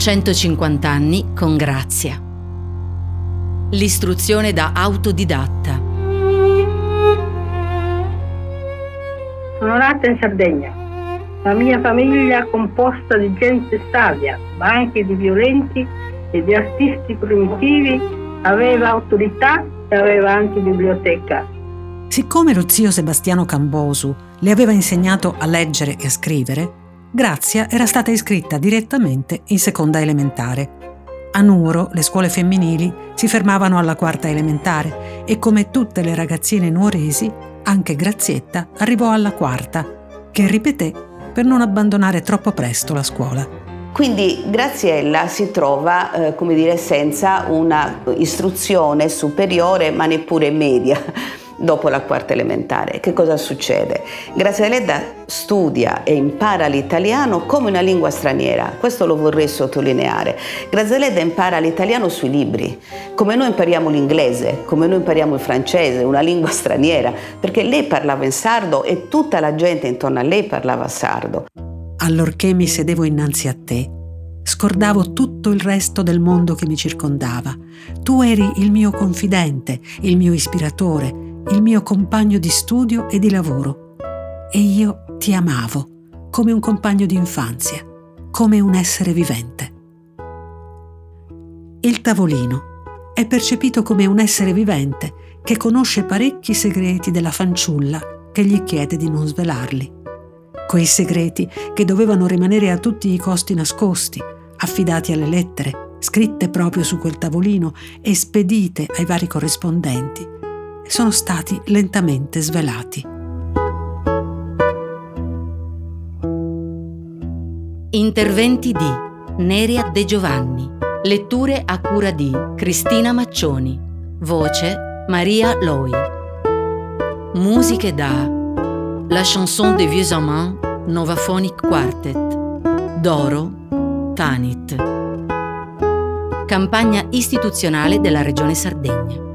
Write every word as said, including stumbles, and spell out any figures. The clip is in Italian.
centocinquanta anni con Grazia. L'istruzione da autodidatta. Sono nata in Sardegna. La mia famiglia è composta di gente savia, ma anche di violenti e di artisti primitivi, aveva autorità e aveva anche biblioteca. Siccome lo zio Sebastiano Cambosu le aveva insegnato a leggere e a scrivere, Grazia era stata iscritta direttamente in seconda elementare. A Nuoro le scuole femminili si fermavano alla quarta elementare e, come tutte le ragazzine nuoresi, anche Grazietta arrivò alla quarta, che ripeté per non abbandonare troppo presto la scuola. Quindi Graziella si trova, eh, come dire, senza una istruzione superiore, ma neppure media, dopo la quarta elementare. Che cosa succede? Graziella studia e impara l'italiano come una lingua straniera. Questo lo vorrei sottolineare. Graziella impara l'italiano sui libri, come noi impariamo l'inglese, come noi impariamo il francese, una lingua straniera, perché lei parlava in sardo e tutta la gente intorno a lei parlava sardo. Allorché mi sedevo innanzi a te, scordavo tutto il resto del mondo che mi circondava. Tu eri il mio confidente, il mio ispiratore, il mio compagno di studio e di lavoro. E io ti amavo come un compagno di infanzia, come un essere vivente. Il tavolino è percepito come un essere vivente che conosce parecchi segreti della fanciulla che gli chiede di non svelarli. Quei segreti che dovevano rimanere a tutti i costi nascosti, affidati alle lettere, scritte proprio su quel tavolino e spedite ai vari corrispondenti, sono stati lentamente svelati. Interventi di Neria De Giovanni. Letture a cura di Cristina Maccioni. Voce Maria Loi. Musiche da La Chanson des Vieux Amants Novaphonic Quartet. Doro Tanit. Campagna istituzionale della Regione Sardegna.